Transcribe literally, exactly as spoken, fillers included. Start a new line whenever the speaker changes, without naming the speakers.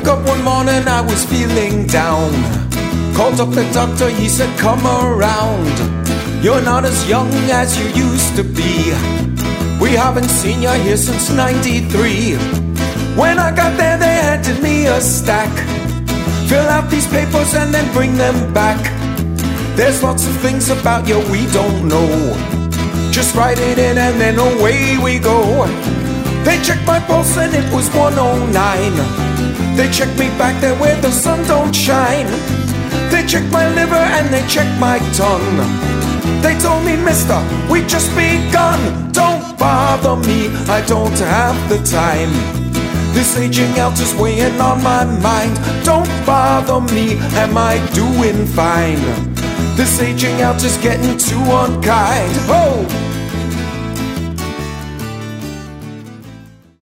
Woke up one morning, I was feeling down. Called up the doctor, he said, come around. You're not as young as you used to be. We haven't seen you here since ninety-three. When I got there, they handed me a stack. Fill out these papers and then bring them back. There's lots of things about you we don't know. Just write it in and then away we go. They checked my pulse and it was one oh nine. They checked me back there where the sun don't shine. They checked my liver and they checked my tongue. They told me, mister, we've just begun. Don't bother me, I don't have the time. This aging out is weighing on my mind. Don't bother me, am I doing fine? This aging out is getting too unkind. Oh!